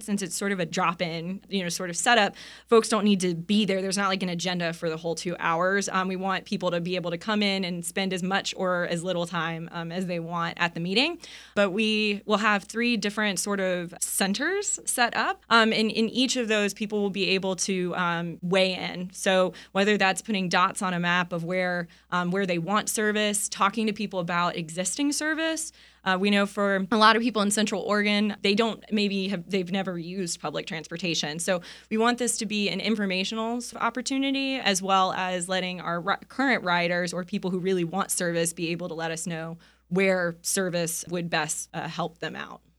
Since it's sort of a drop-in, sort of setup, folks don't need to be there. There's not like an agenda for the whole 2 hours. We want people to be able to come in and spend as much or as little time as they want at the meeting. But we will have 3 different sort of centers set up. And in each of those, people will be able to weigh in. So whether that's putting dots on a map of where they want service, talking to people about existing service. We know for a lot of people in Central Oregon, they've never used public transportation. So we want this to be an informational opportunity, as well as letting our current riders or people who really want service be able to let us know where service would best help them out.